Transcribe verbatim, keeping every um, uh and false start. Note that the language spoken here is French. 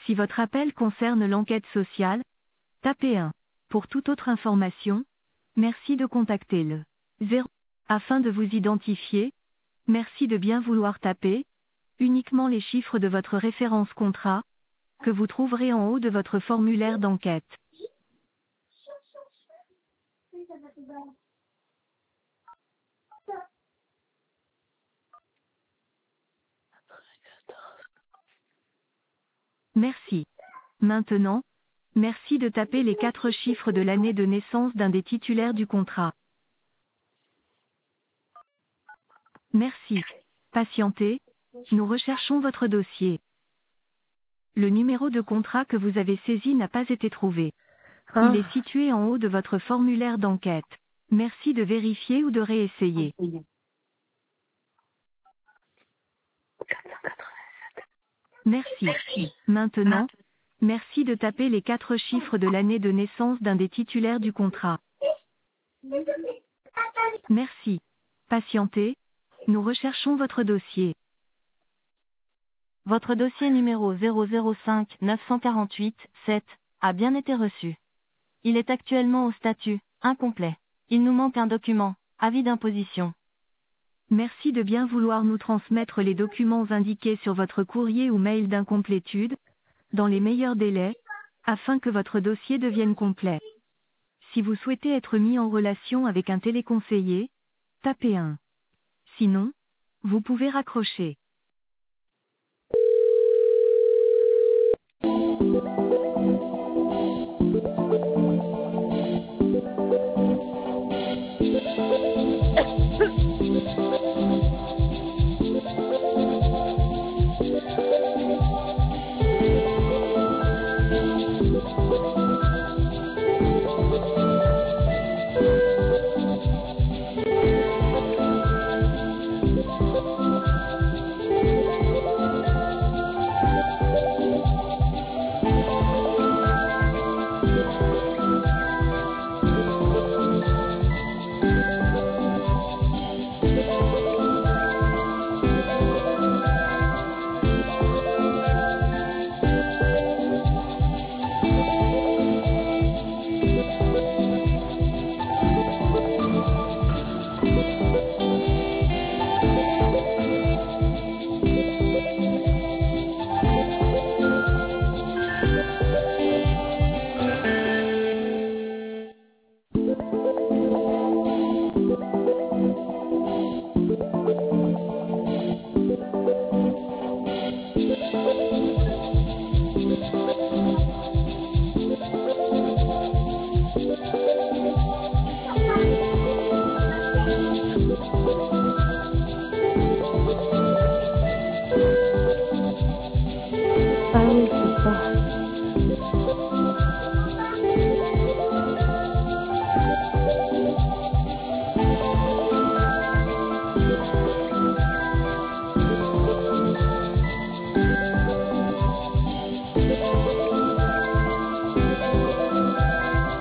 Si votre appel concerne l'enquête sociale, tapez un. Pour toute autre information, merci de contacter le zéro. Afin de vous identifier, merci de bien vouloir taper uniquement les chiffres de votre référence contrat, que vous trouverez en haut de votre formulaire d'enquête. Merci. Maintenant, merci de taper les quatre chiffres de l'année de naissance d'un des titulaires du contrat. Merci. Patientez, nous recherchons votre dossier. Le numéro de contrat que vous avez saisi n'a pas été trouvé. Ah. Il est situé en haut de votre formulaire d'enquête. Merci de vérifier ou de réessayer. Merci. Maintenant, merci de taper les quatre chiffres de l'année de naissance d'un des titulaires du contrat. Merci. Patientez, nous recherchons votre dossier. Votre dossier numéro zéro zéro cinq neuf quatre huit sept a bien été reçu. Il est actuellement au statut incomplet. Il nous manque un document, avis d'imposition. Merci de bien vouloir nous transmettre les documents indiqués sur votre courrier ou mail d'incomplétude, dans les meilleurs délais, afin que votre dossier devienne complet. Si vous souhaitez être mis en relation avec un téléconseiller, tapez un. Sinon, vous pouvez raccrocher.